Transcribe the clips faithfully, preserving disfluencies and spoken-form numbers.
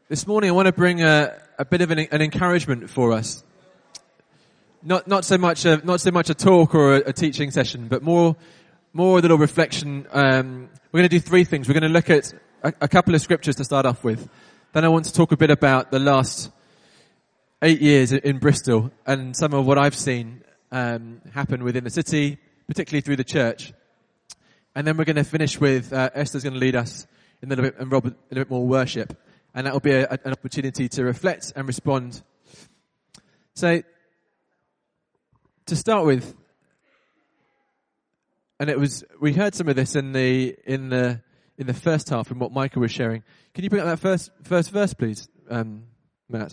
This morning I want to bring a, a bit of an, an encouragement for us. Not not so much a, not so much a talk or a, a teaching session, but more more a little reflection. Um, we're going to do three things. We're going to look at a, a couple of scriptures to start off with. Then I want to talk a bit about the last eight years in Bristol and some of what I've seen um, happen within the city, particularly through the church. And then we're going to finish with uh, Esther's going to lead us in a little bit and Robert in a bit more worship. And that will be a, an opportunity to reflect and respond. So, to start with, and it was we heard some of this in the in the in the first half from what Micah was sharing. Can you bring up that first first verse, please, um, Matt?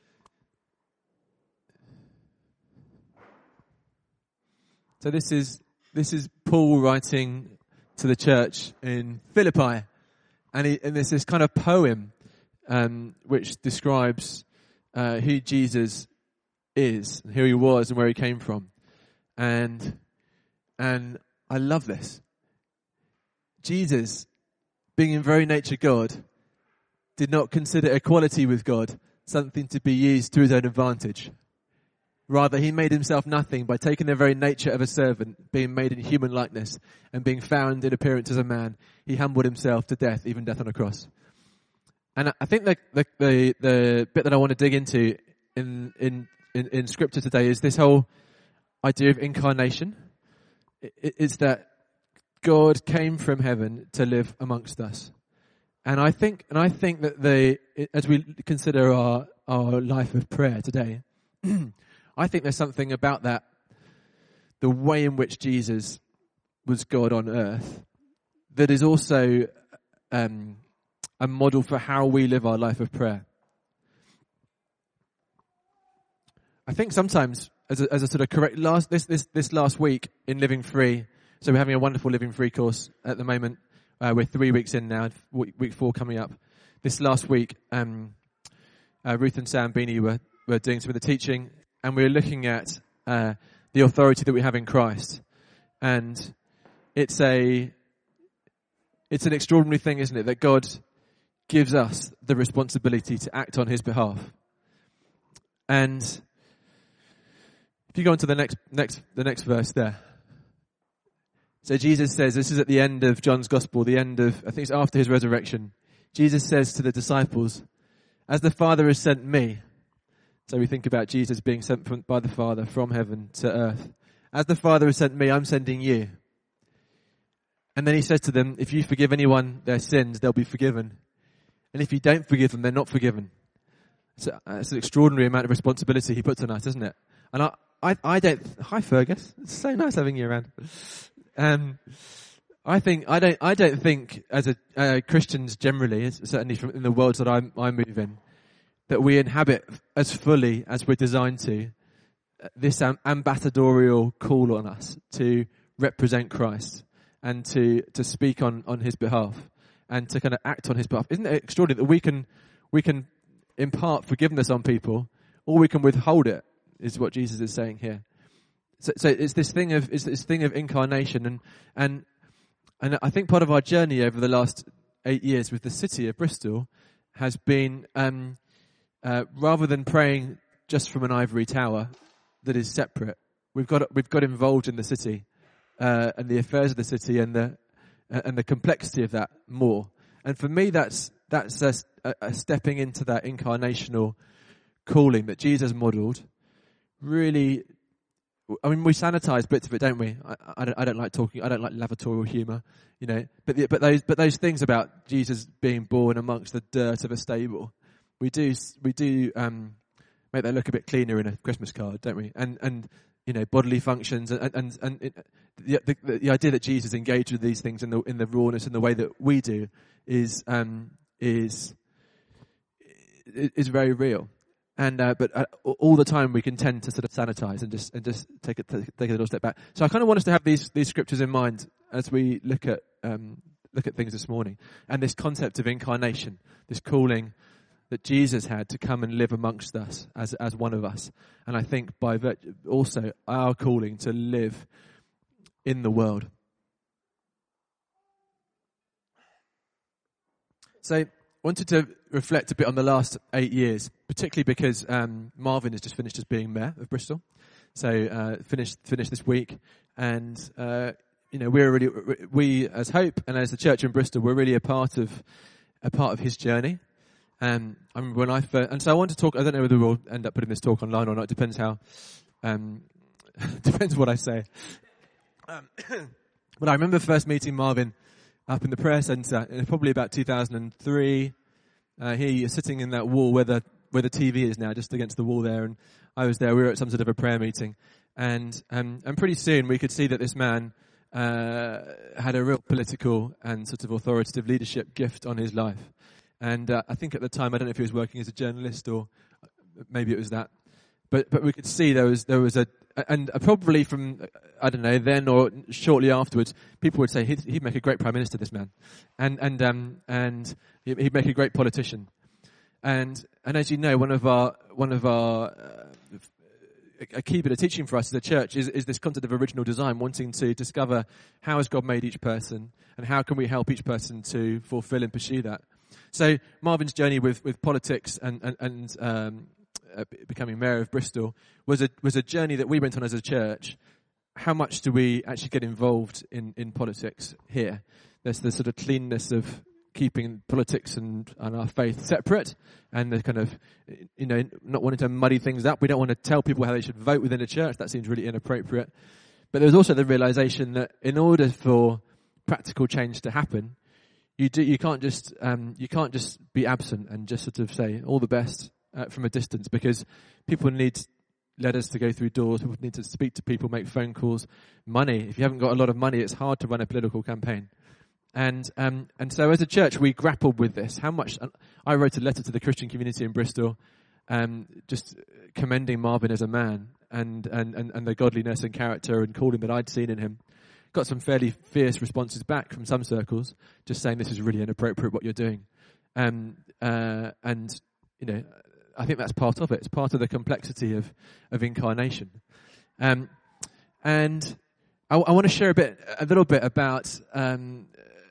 So this is this is Paul writing to the church in Philippi, and, he, and there's this kind of poem. Um, which describes uh, who Jesus is, who he was, and where he came from, and and I love this. Jesus, being in very nature God, did not consider equality with God something to be used to his own advantage. Rather, he made himself nothing by taking the very nature of a servant, being made in human likeness, and being found in appearance as a man. He humbled himself to death, even death on a cross. And I think the, the the the bit that I want to dig into in in in, in scripture today is this whole idea of incarnation. It, it's that God came from heaven to live amongst us, and I think and I think that the as we consider our our life of prayer today, I think there's something about that, the way in which Jesus was God on earth, that is also um, a model for how we live our life of prayer. I think sometimes, as a, as a sort of correct last this this this last week in Living Free, so we're having a wonderful Living Free course at the moment. Uh, we're three weeks in now, week, week four coming up. This last week, um, uh, Ruth and Sam Beanie were were doing some of the teaching, and we were looking at uh, the authority that we have in Christ, and it's a it's an extraordinary thing, isn't it, that God gives us the responsibility to act on his behalf. And if you go on to the next next the next verse there. So Jesus says, this is at the end of John's Gospel, the end of, I think it's after his resurrection. Jesus says to the disciples, as the Father has sent me. So we think about Jesus being sent from, by the Father from heaven to earth. As the Father has sent me, I'm sending you. And then he says to them, if you forgive anyone their sins, they'll be forgiven. And if you don't forgive them, they're not forgiven. So it's an extraordinary amount of responsibility he puts on us, isn't it? And I, I, I don't. Hi, Fergus. It's so nice having you around. Um, I think I don't. I don't think as a uh, Christians generally, certainly from in the worlds that I, I move in, that we inhabit as fully as we're designed to this um, ambassadorial call on us to represent Christ and to to speak on on his behalf. And to kind of act on his behalf. Isn't it extraordinary that we can we can impart forgiveness on people, or we can withhold it? Is what Jesus is saying here. So, so it's this thing of it's this thing of incarnation, and and and I think part of our journey over the last eight years with the city of Bristol has been um, uh, rather than praying just from an ivory tower that is separate, we've got we've got involved in the city uh, and the affairs of the city and the. And the complexity of that more. And for me, that's that's a, a stepping into that incarnational calling that Jesus modelled. Really, I mean, we sanitize bits of it, don't we? I, I, don't, I don't like talking. I don't like lavatorial humour, you know. But the, but those but those things about Jesus being born amongst the dirt of a stable, we do we do um, make that look a bit cleaner in a Christmas card, don't we? And and you know, bodily functions and and and it, the, the the idea that Jesus engaged with these things in the in the rawness and the way that we do is um is is very real. And uh, but uh, all the time we can tend to sort of sanitize and just and just take it take, take a little step back. So I kind of want us to have these these scriptures in mind as we look at um look at things this morning, and this concept of incarnation, this calling that Jesus had to come and live amongst us as as one of us. And I think by virtue also our calling to live in the world. So wanted to reflect a bit on the last eight years, particularly because um, Marvin has just finished as being mayor of Bristol. So uh, finished finished this week, and uh, you know we're really we as Hope and as the church in Bristol, we're really a part of a part of his journey. Um, I remember when I first, and so I want to talk. I don't know whether we'll end up putting this talk online or not. It depends how. Um, depends what I say. Um, but I remember first meeting Marvin up in the prayer centre, in probably about two thousand three. Uh, he is sitting in that wall where the where the T V is now, just against the wall there, and I was there. We were at some sort of a prayer meeting, and um, and pretty soon we could see that this man uh, had a real political and sort of authoritative leadership gift on his life. And uh, I think at the time, I don't know if he was working as a journalist or maybe it was that, but but we could see there was there was a and probably from I don't know then or shortly afterwards, people would say he'd, he'd make a great prime minister, this man, and and um and he'd make a great politician. And and as you know, one of our one of our uh, a key bit of teaching for us as a church is, is this concept of original design, wanting to discover how has God made each person and how can we help each person to fulfill and pursue that. So Marvin's journey with, with politics and and, and um, uh, becoming mayor of Bristol was a was a journey that we went on as a church. How much do we actually get involved in, in politics here? There's the sort of cleanness of keeping politics and, and our faith separate, and the kind of, you know, not wanting to muddy things up. We don't want to tell people how they should vote within a church. That seems really inappropriate. But there was also the realization that in order for practical change to happen, you do you can't just um, you can't just be absent and just sort of say all the best uh, from a distance, because people need letters to go through doors. People need to speak to people, make phone calls. Money. If you haven't got a lot of money, it's hard to run a political campaign. And um, and so as a church, we grappled with this. How much? I wrote a letter to the Christian community in Bristol, um, just commending Marvin as a man and, and, and, and the godliness and character and calling that I'd seen in him. Got some fairly fierce responses back from some circles, just saying this is really inappropriate what you're doing. Um, uh, and you know, I think that's part of it. It's part of the complexity of of incarnation. Um, and I, I want to share a bit, a little bit about. Um,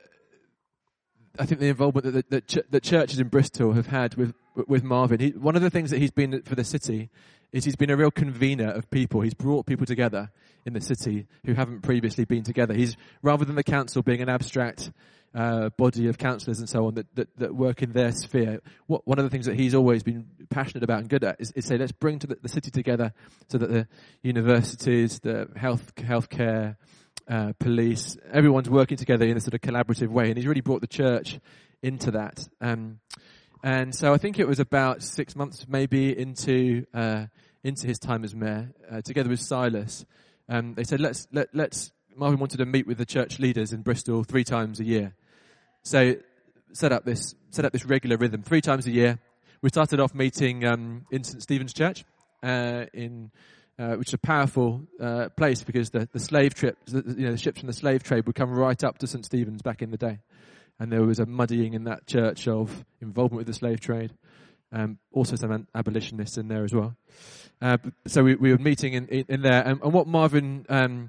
I think the involvement that, that, ch- that churches in Bristol have had with with Marvin. He, one of the things that he's been for the city is he's been a real convener of people. He's brought people together in the city who haven't previously been together. He's, rather than the council being an abstract uh, body of councillors and so on that, that, that work in their sphere, what, one of the things that he's always been passionate about and good at is, is say, let's bring to the, the city together so that the universities, the health healthcare, Uh, police, everyone's working together in a sort of collaborative way, and he's really brought the church into that. Um, and so I think it was about six months maybe into uh, into his time as mayor, uh, together with Silas. Um, they said, let's let let's. Marvin wanted to meet with the church leaders in Bristol three times a year, so set up this set up this regular rhythm three times a year. We started off meeting um, in Saint Stephen's Church uh, in. Uh, which is a powerful uh, place because the, the slave trips, the, you know, the ships from the slave trade would come right up to Saint Stephen's back in the day. And there was a muddying in that church of involvement with the slave trade. Um, also some abolitionists in there as well. Uh, so we, we were meeting in, in, in there. And, and what Marvin um,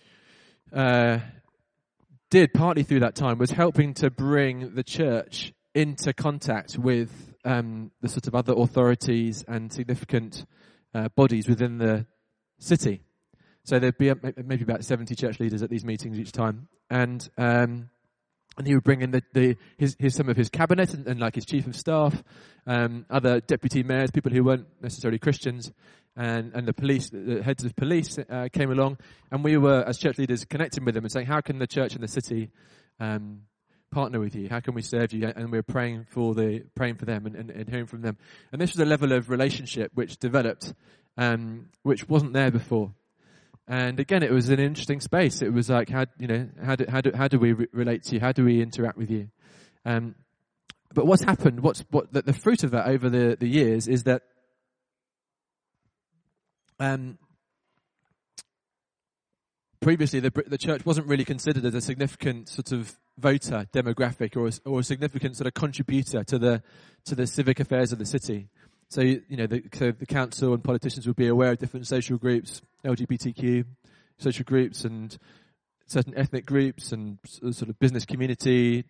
uh, did partly through that time was helping to bring the church into contact with um, the sort of other authorities and significant Uh, bodies within the city. So there'd be a, maybe about seventy church leaders at these meetings each time, and um, and he would bring in the, the his, his some of his cabinet and, and like his chief of staff, um, other deputy mayors, people who weren't necessarily Christians, and and the police, the heads of police uh, came along, and we were as church leaders connecting with them and saying, how can the church and the city um, partner with you? How can we serve you? And we were praying for the praying for them and, and, and hearing from them. And this was a level of relationship which developed, um, which wasn't there before. And again, it was an interesting space. It was like, how you know, how do how do how do we re- relate to you? How do we interact with you? Um, but what's happened? What's what the, the fruit of that over the, the years is that um, previously the the church wasn't really considered as a significant sort of voter demographic or a, or a significant sort of contributor to the to the civic affairs of the city. So you know, the, so the council and politicians would be aware of different social groups, L G B T Q social groups, and certain ethnic groups, and sort of business community,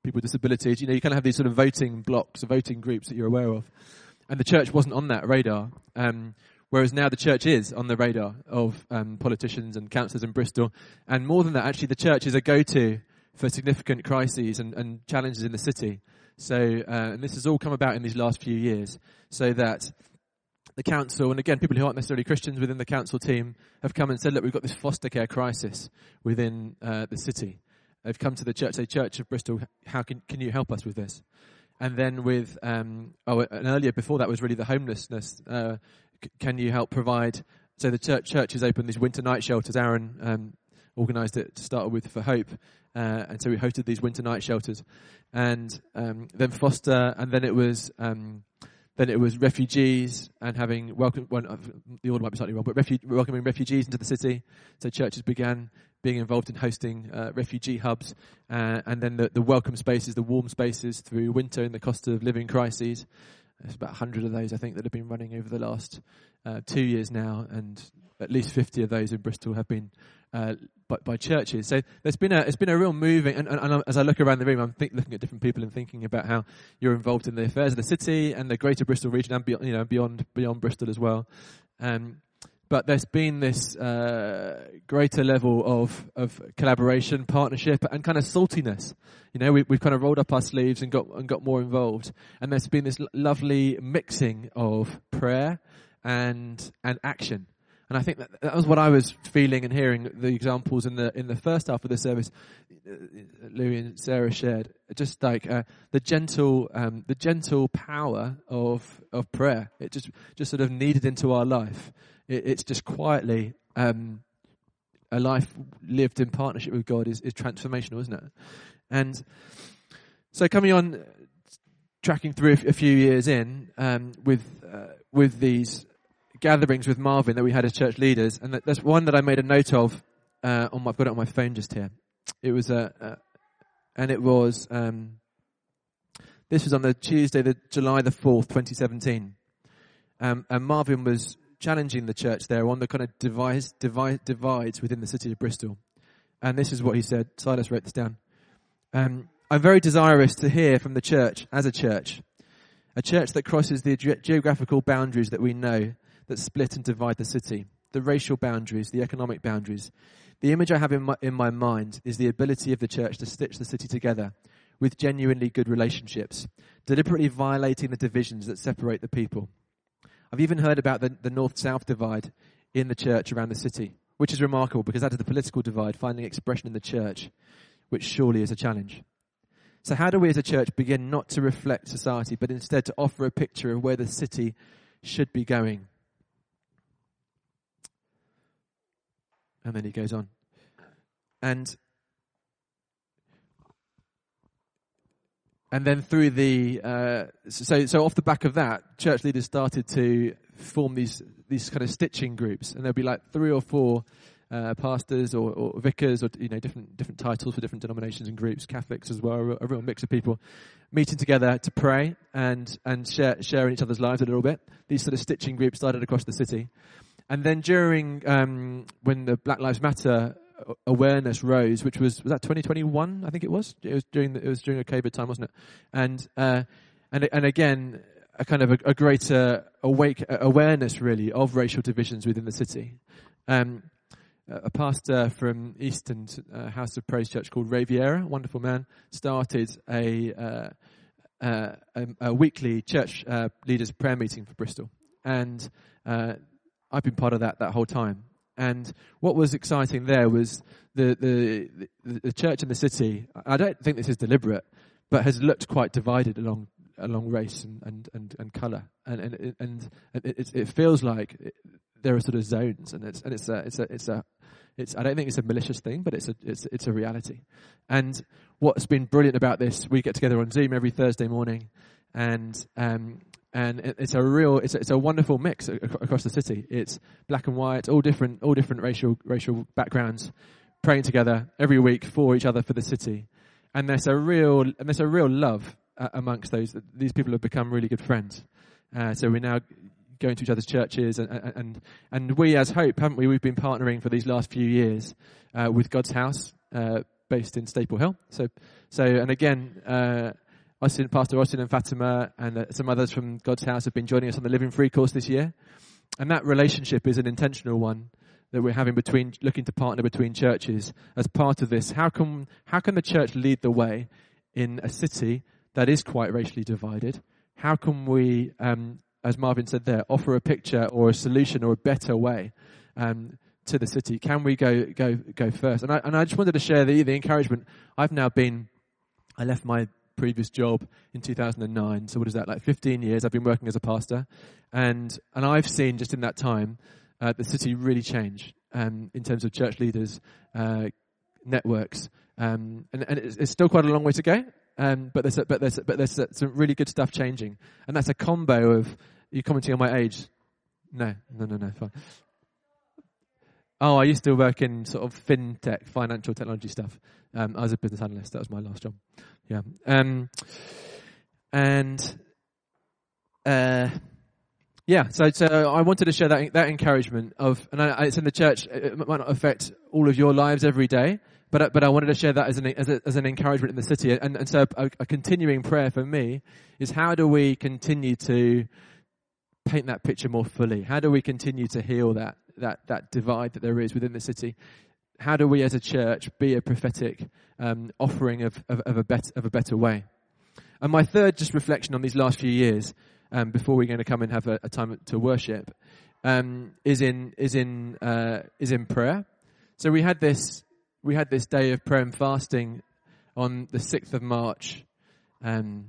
people with disabilities. You know, you kind of have these sort of voting blocks, or voting groups that you're aware of. And the church wasn't on that radar. Um, whereas now the church is on the radar of um, politicians and councillors in Bristol. And more than that, actually, the church is a go-to for significant crises and, and challenges in the city. So, uh, and this has all come about in these last few years, so that the council, and again, people who aren't necessarily Christians within the council team, have come and said, look, we've got this foster care crisis within uh, the city. They've come to the church, say, Church of Bristol, how can can you help us with this? And then with, um, oh, and earlier before that was really the homelessness. Uh, c- can you help provide, so the church, church has opened these winter night shelters. Aaron um, organised it to start with for Hope. Uh, and so we hosted these winter night shelters. And um, then foster, and then it was... Um, Then it was refugees and having welcome. Well, the order might be slightly wrong, but refu- welcoming refugees into the city. So churches began being involved in hosting uh, refugee hubs, uh, and then the, the welcome spaces, the warm spaces through winter and the cost of living crises. There's about a hundred of those, I think, that have been running over the last uh, two years now, and at least fifty of those in Bristol have been uh, by, by churches. So there's been a it's been a real moving. And, and, and as I look around the room, I'm think, looking at different people and thinking about how you're involved in the affairs of the city and the greater Bristol region, and beyond, you know, beyond beyond Bristol as well. Um, but there's been this uh, greater level of of collaboration, partnership, and kind of saltiness. You know, we, we've kind of rolled up our sleeves and got and got more involved. And there's been this l- lovely mixing of prayer and and action. And I think that, that was what I was feeling and hearing the examples in the in the first half of the service. Louis and Sarah shared just like uh, the gentle um, the gentle power of of prayer. It just just sort of needed into our life. It, it's just quietly um, a life lived in partnership with God is, is transformational, isn't it? And so coming on, tracking through a few years in um, with uh, with these gatherings with Marvin that we had as church leaders, and there's one that I made a note of uh, on my, I've got it on my phone just here. It was a, uh, uh, and it was um, this was on the Tuesday, the July the fourth, twenty seventeen, um, and Marvin was challenging the church there on the kind of divides, divide, divides within the city of Bristol, and this is what he said. Silas wrote this down. Um, I'm very desirous to hear from the church as a church, a church that crosses the ge- geographical boundaries that we know that split and divide the city, the racial boundaries, the economic boundaries. The image I have in my, in my mind is the ability of the church to stitch the city together with genuinely good relationships, deliberately violating the divisions that separate the people. I've even heard about the, the north-south divide in the church around the city, which is remarkable because that is the political divide finding expression in the church, which surely is a challenge. So how do we as a church begin not to reflect society, but instead to offer a picture of where the city should be going? And then he goes on. And and then through the, uh, so so off the back of that, church leaders started to form these these kind of stitching groups. And there'll be like three or four uh, pastors or, or vicars or, you know, different different titles for different denominations and groups, Catholics as well, a, a real mix of people meeting together to pray and, and share, share in each other's lives a little bit. These sort of stitching groups started across the city. And then during, um, when the Black Lives Matter awareness rose, which was, was that twenty twenty-one? I think it was. It was during the, it was during a COVID time, wasn't it? And, uh, and, and again, a kind of a, a greater awake awareness really of racial divisions within the city. Um, a pastor from Easton uh, House of Praise Church called Ray Vieira, a wonderful man, started a, uh, uh, a, a weekly church uh, leaders prayer meeting for Bristol. And, uh, I've been part of that that whole time. And what was exciting there was the, the the the church in the city, I don't think this is deliberate, but has looked quite divided along along race and, and, and, and colour. And and and, and it, it feels like it, there are sort of zones, and it's and it's a it's a it's a it's I don't think it's a malicious thing, but it's a it's it's a reality. And what's been brilliant about this, we get together on Zoom every Thursday morning, and um And it's a real, it's a, it's a wonderful mix across the city. It's black and white, all different, all different racial racial backgrounds, praying together every week for each other for the city. And there's a real, and there's a real love uh, amongst those. These people have become really good friends. Uh, so we're now going to each other's churches, and and and we as Hope, haven't we? We've been partnering for these last few years uh, with God's House, uh, based in Staple Hill. So, so and again, uh, Austin, Pastor Austin and Fatima and uh, some others from God's House have been joining us on the Living Free course this year. And that relationship is an intentional one that we're having between, looking to partner between churches as part of this. How can, how can the church lead the way in a city that is quite racially divided? How can we, um, as Marvin said there, offer a picture or a solution or a better way um, to the city? Can we go go go first? And I and I just wanted to share the the encouragement. I've now been, I left my previous job in two thousand nine. So what is that, like fifteen years? I've been working as a pastor, and and I've seen just in that time uh, the city really change um, in terms of church leaders, uh, networks, um, and and it's, it's still quite a long way to go. Um, but there's a, but there's but there's some really good stuff changing, and that's a combo of you commenting on my age. No, no, no, no, fine. Oh, I used to work in sort of fintech, financial technology stuff. Um, I was a business analyst. That was my last job. Yeah. Um, and uh, yeah, so so I wanted to share that that encouragement of, and I, it's in the church. It might not affect all of your lives every day, but but I wanted to share that as an as, a, as an encouragement in the city. And and so a, a continuing prayer for me is, how do we continue to paint that picture more fully? How do we continue to heal that that that divide that there is within the city? How do we as a church be a prophetic um, offering of, of, of a better of a better way? And my third just reflection on these last few years, um, before we're going to come and have a, a time to worship, um, is in is in uh, is in prayer. So we had this we had this day of prayer and fasting on the sixth of March, um,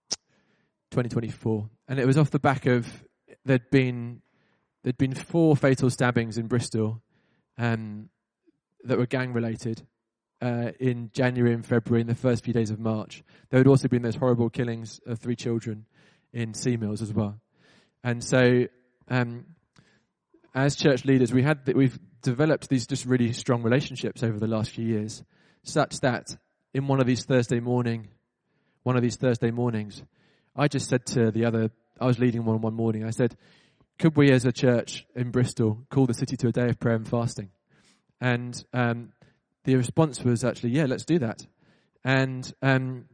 twenty twenty-four, and it was off the back of there'd been there'd been four fatal stabbings in Bristol, um, that were gang related. Uh, in January and February, in the first few days of March. There had also been those horrible killings of three children in Sea Mills as well. And so, um, as church leaders, we had th- we've developed these just really strong relationships over the last few years, such that in one of these Thursday morning, one of these Thursday mornings, I just said to the other, I was leading one one morning, I said, could we as a church in Bristol call the city to a day of prayer and fasting? And um, the response was actually, yeah, let's do that. And um,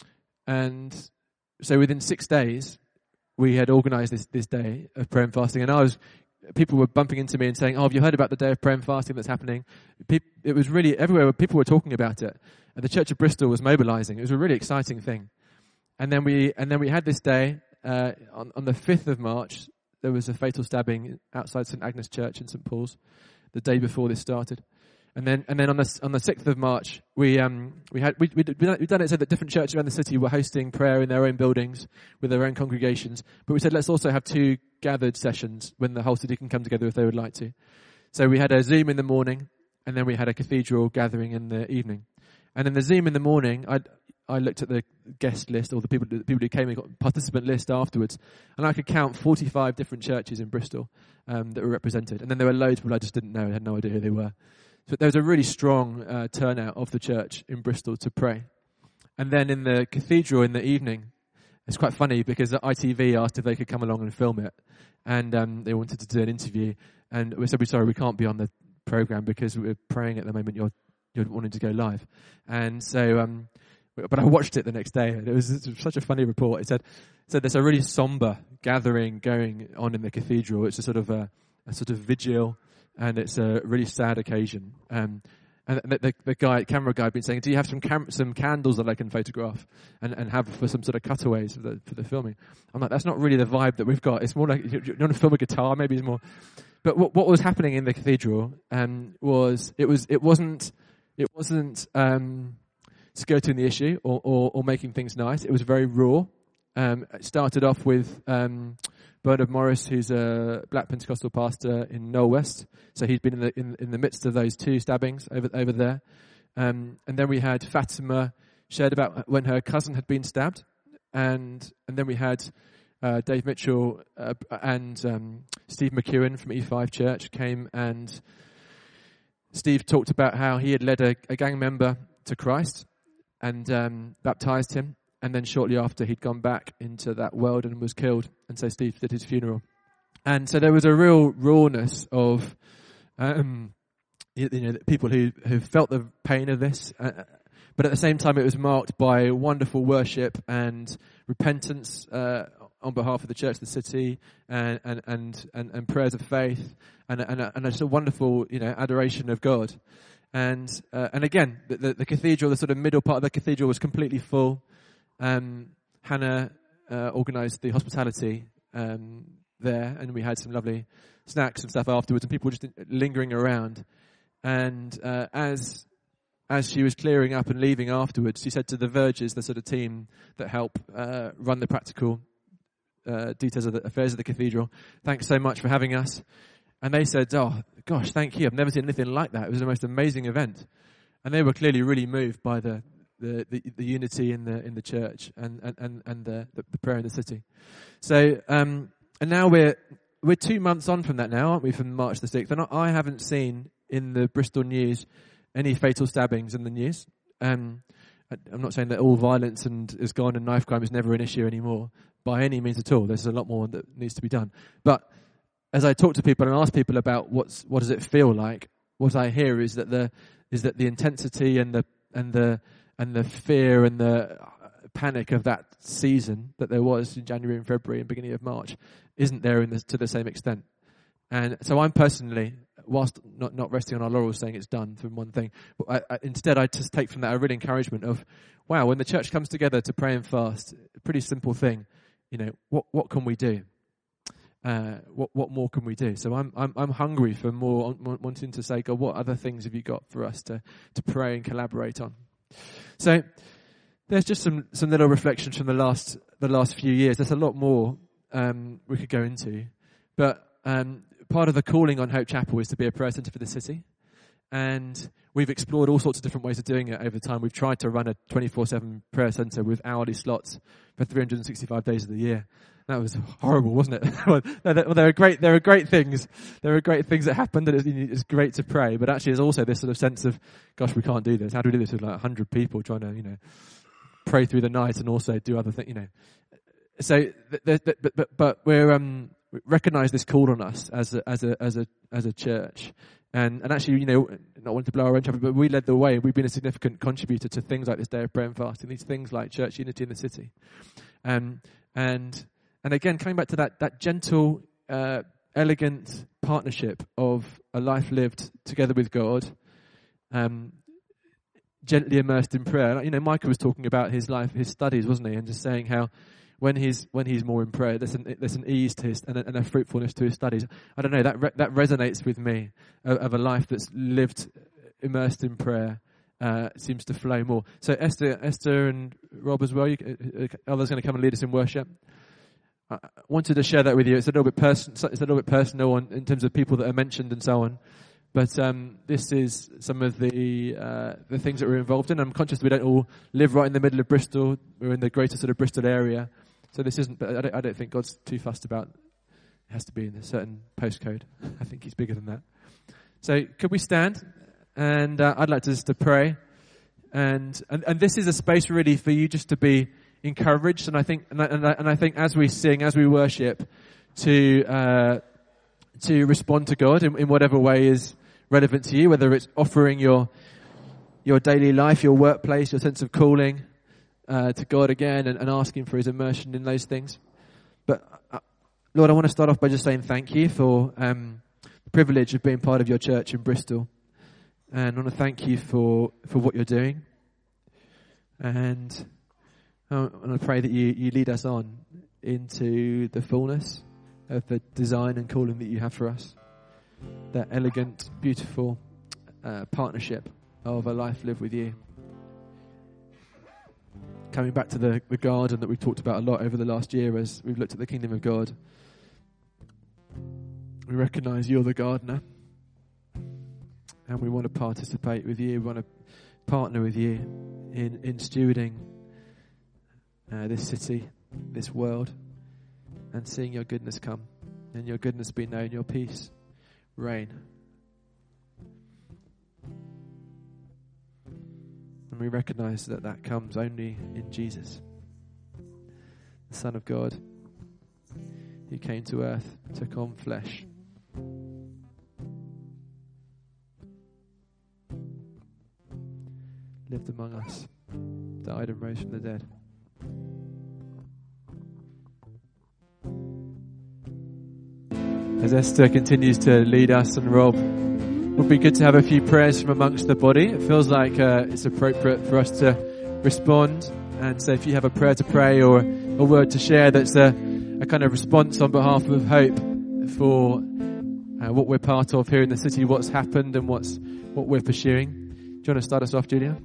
and so within six days, we had organised this, this day of prayer and fasting. And I was, people were bumping into me and saying, oh, have you heard about the day of prayer and fasting that's happening? Pe- it was really everywhere. People were talking about it. And the Church of Bristol was mobilising. It was a really exciting thing. And then we and then we had this day uh, on, on the fifth of March. There was a fatal stabbing outside St Agnes Church in St Paul's the day before this started. And then, and then on the on the sixth of March, we um we had we we we done it so that different churches around the city were hosting prayer in their own buildings with their own congregations. But we said let's also have two gathered sessions when the whole city can come together if they would like to. So we had a Zoom in the morning, and then we had a cathedral gathering in the evening. And in the Zoom in the morning, I I looked at the guest list, or the people the people who came and got participant list afterwards, and I could count forty-five different churches in Bristol um, that were represented. And then there were loads of people I just didn't know, I had no idea who they were. So there was a really strong uh, turnout of the church in Bristol to pray. And then in the cathedral in the evening, it's quite funny because the I T V asked if they could come along and film it. And um, they wanted to do an interview. And we said, we're sorry, we can't be on the program because we're praying at the moment. You're, you're wanting to go live. And so, um, but I watched it the next day, and it was, it was such a funny report. It said, so there's a really somber gathering going on in the cathedral. It's a sort of a, a sort of vigil. And it's a really sad occasion. Um, and the, the, the guy, camera guy, had been saying, "Do you have some cam- some candles that I can photograph and, and have for some sort of cutaways for the for the filming?" I'm like, "That's not really the vibe that we've got. It's more like you, you want to film a guitar, maybe it's more." But what what was happening in the cathedral um, was it was it wasn't it wasn't um, skirting the issue or, or or making things nice. It was very raw. Um, it started off with Um, Bernard Morris, who's a Black Pentecostal pastor in Knoll West, so he'd been in the in, in the midst of those two stabbings over over there, um, and then we had Fatima shared about when her cousin had been stabbed, and and then we had uh, Dave Mitchell uh, and um, Steve McEwen from E five Church came, and Steve talked about how he had led a, a gang member to Christ and um, baptized him. And then shortly after, he'd gone back into that world and was killed. And so Steve did his funeral. And so there was a real rawness of, um, you, you know, people who, who felt the pain of this. Uh, But at the same time, it was marked by wonderful worship and repentance uh, on behalf of the church, the city, and and and, and, and prayers of faith, and and a, and a sort of wonderful, you know, adoration of God. And uh, and again, the, the, the cathedral, the sort of middle part of the cathedral was completely full. Um, Hannah uh, organised the hospitality um, there, and we had some lovely snacks and stuff afterwards, and people were just lingering around. And uh, as as she was clearing up and leaving afterwards, she said to the vergers, the sort of team that help uh, run the practical uh, details of the affairs of the cathedral, "Thanks so much for having us." And they said, "Oh, gosh, thank you. I've never seen anything like that. It was the most amazing event." And they were clearly really moved by the the, the, the unity in the in the church and and, and, and the, the, the prayer in the city. So, um, and now we're we're two months on from that now, aren't we, from March the sixth? And I, I haven't seen in the Bristol news any fatal stabbings in the news. Um, I, I'm not saying that all violence and is gone and knife crime is never an issue anymore, by any means at all. There's a lot more that needs to be done. But as I talk to people and ask people about what's what does it feel like, what I hear is that the is that the intensity and the and the and the fear and the panic of that season that there was in January and February and beginning of March isn't there in the, to the same extent. And so I'm personally, whilst not, not resting on our laurels saying it's done from one thing, but I, I, instead I just take from that a real encouragement of, wow, when the church comes together to pray and fast, a pretty simple thing, you know, what what can we do? Uh, what what more can we do? So I'm I'm I'm hungry for more, wanting to say, God, what other things have you got for us to to pray and collaborate on? So there's just some some little reflections from the last the last few years. There's a lot more um, we could go into, but um, part of the calling on Hope Chapel is to be a prayer centre for the city, and we've explored all sorts of different ways of doing it over time. We've tried to run a twenty-four seven prayer centre with hourly slots for three hundred sixty-five days of the year. That was horrible, wasn't it? Well, there are great, there are great things. There are great things that happened, and it's great to pray. But actually, there's also this sort of sense of, gosh, we can't do this. How do we do this with like a hundred people trying to, you know, pray through the night and also do other things, you know? So, but but but we're um we recognise this call on us as a as a as a as a church, and and actually, you know, not wanting to blow our own trumpet, but we led the way. We've been a significant contributor to things like this day of prayer and fasting, these things like church unity in the city, um and. And again, coming back to that that gentle, uh, elegant partnership of a life lived together with God, um, gently immersed in prayer. You know, Micah was talking about his life, his studies, wasn't he? And just saying how when he's when he's more in prayer, there's an there's an ease to his and a, and a fruitfulness to his studies. I don't know, that re- that resonates with me of, of a life that's lived immersed in prayer. Uh, seems to flow more. So Esther, Esther, and Rob as well. You, uh, others going to come and lead us in worship. I wanted to share that with you. It's a little bit person, it's a little bit personal on, in terms of people that are mentioned and so on. But um, this is some of the uh, the things that we're involved in. I'm conscious we don't all live right in the middle of Bristol. We're in the greater sort of Bristol area, so this isn't. But I don't, I don't think God's too fussed about. It has to be in a certain postcode. I think He's bigger than that. So could we stand? And uh, I'd like to just to pray, and, and and this is a space really for you just to be encouraged, and I think, and I, and I, and I think, as we sing, as we worship, to uh, to respond to God in, in whatever way is relevant to you, whether it's offering your your daily life, your workplace, your sense of calling uh, to God again, and, and asking for His immersion in those things. But uh, Lord, I want to start off by just saying thank you for um, the privilege of being part of your church in Bristol, and I want to thank you for for what you're doing, and and I pray that you, you lead us on into the fullness of the design and calling that you have for us. That elegant, beautiful uh, partnership of a life lived with you. Coming back to the, the garden that we've talked about a lot over the last year as we've looked at the kingdom of God. We recognise you're the gardener. And we want to participate with you. We want to partner with you in, in stewarding Uh, this city, this world, and seeing your goodness come, and your goodness be known, your peace reign. And we recognize that that comes only in Jesus, the Son of God, who came to earth, took on flesh, lived lived among us, died and rose from the dead. As Esther continues to lead us, and Rob, it would be good to have a few prayers from amongst the body. It feels like uh, it's appropriate for us to respond. And so if you have a prayer to pray or a word to share that's a, a kind of response on behalf of Hope for uh, what we're part of here in the city, what's happened and what's what we're pursuing. Do you want to start us off, Julia?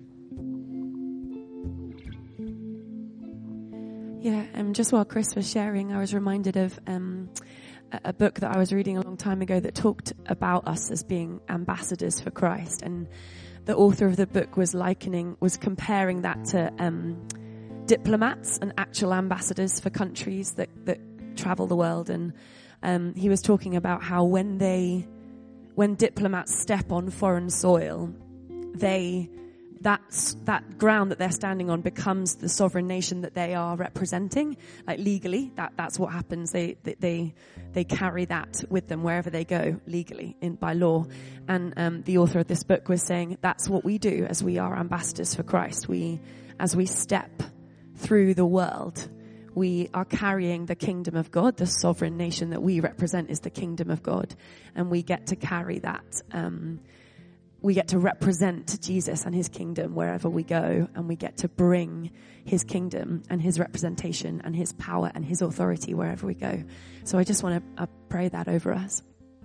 Yeah, um, just while Chris was sharing, I was reminded of um, a, a book that I was reading a long time ago that talked about us as being ambassadors for Christ. And the author of the book was likening, was comparing that to um, diplomats and actual ambassadors for countries that, that travel the world. And um, he was talking about how when they, when diplomats step on foreign soil, they, that's, that ground that they're standing on becomes the sovereign nation that they are representing. Like legally, that, that's what happens. They, they, they carry that with them wherever they go legally in, by law. And, um, the author of this book was saying that's what we do as we are ambassadors for Christ. We, as we step through the world, we are carrying the kingdom of God. The sovereign nation that we represent is the kingdom of God. And we get to carry that, um, we get to represent Jesus and his kingdom wherever we go, and we get to bring his kingdom and his representation and his power and his authority wherever we go. So I just want to uh, pray that over us.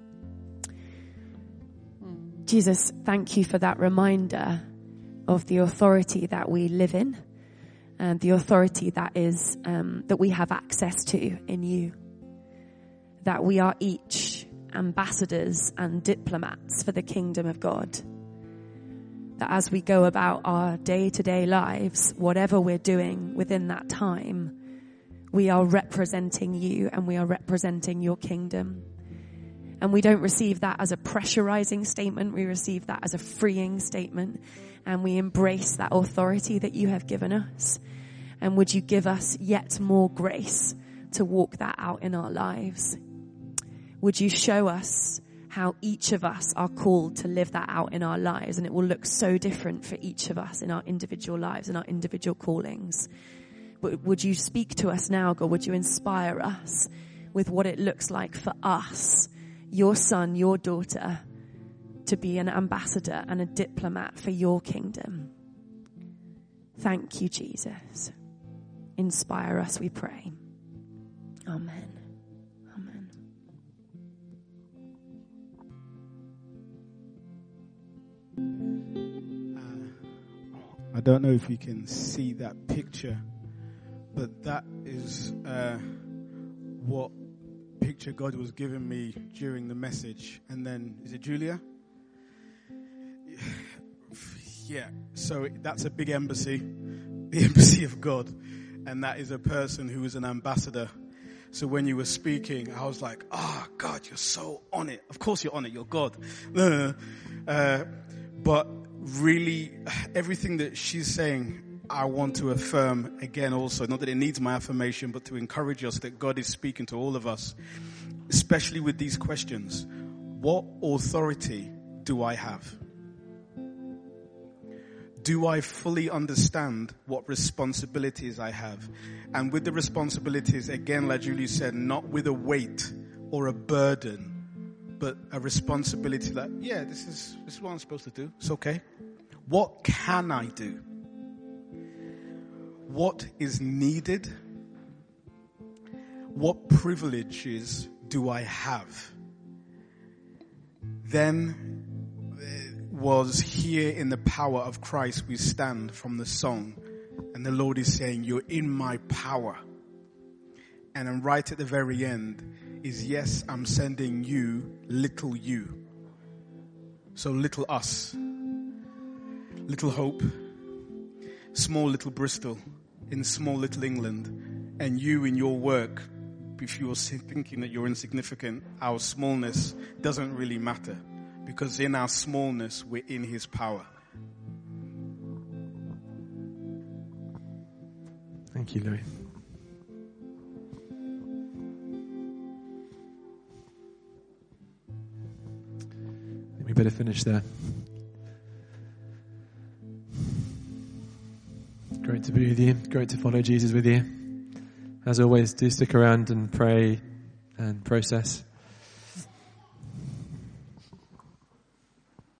Jesus, thank you for that reminder of the authority that we live in and the authority that is, um, that we have access to in you. That we are each ambassadors and diplomats for the kingdom of God. That as we go about our day-to-day lives, whatever we're doing within that time, we are representing you and we are representing your kingdom. And we don't receive that as a pressurizing statement. We receive that as a freeing statement. And we embrace that authority that you have given us. And would you give us yet more grace to walk that out in our lives? Would you show us how each of us are called to live that out in our lives? And it will look so different for each of us in our individual lives and our individual callings. But would you speak to us now, God? Would you inspire us with what it looks like for us, your son, your daughter, to be an ambassador and a diplomat for your kingdom? Thank you, Jesus. Inspire us, we pray. Amen. I don't know if you can see that picture, but that is uh, what picture God was giving me during the message. And then, is it Julia? Yeah, so that's a big embassy, the embassy of God. And that is a person who is an ambassador. So when you were speaking, I was like, oh, God, you're so on it. Of course you're on it, you're God. uh, but really, everything that she's saying, I want to affirm again also. Not that it needs my affirmation, but to encourage us that God is speaking to all of us, especially with these questions. What authority do I have? Do I fully understand what responsibilities I have? And with the responsibilities, again, like Julie said, not with a weight or a burden, but a responsibility that, yeah, this is, this is what I'm supposed to do. It's okay. What can I do? What is needed? What privileges do I have? Then was here in the power of Christ we stand from the song. And the Lord is saying, you're in my power. And then right at the very end is, yes, I'm sending you, little you. So little us, little Hope, small little Bristol, in small little England. And you in your work, if you're thinking that you're insignificant, our smallness doesn't really matter. Because in our smallness, we're in his power. Thank you, Louis. We better finish there. to be with you. Great to follow Jesus with you. As always, do stick around and pray and process.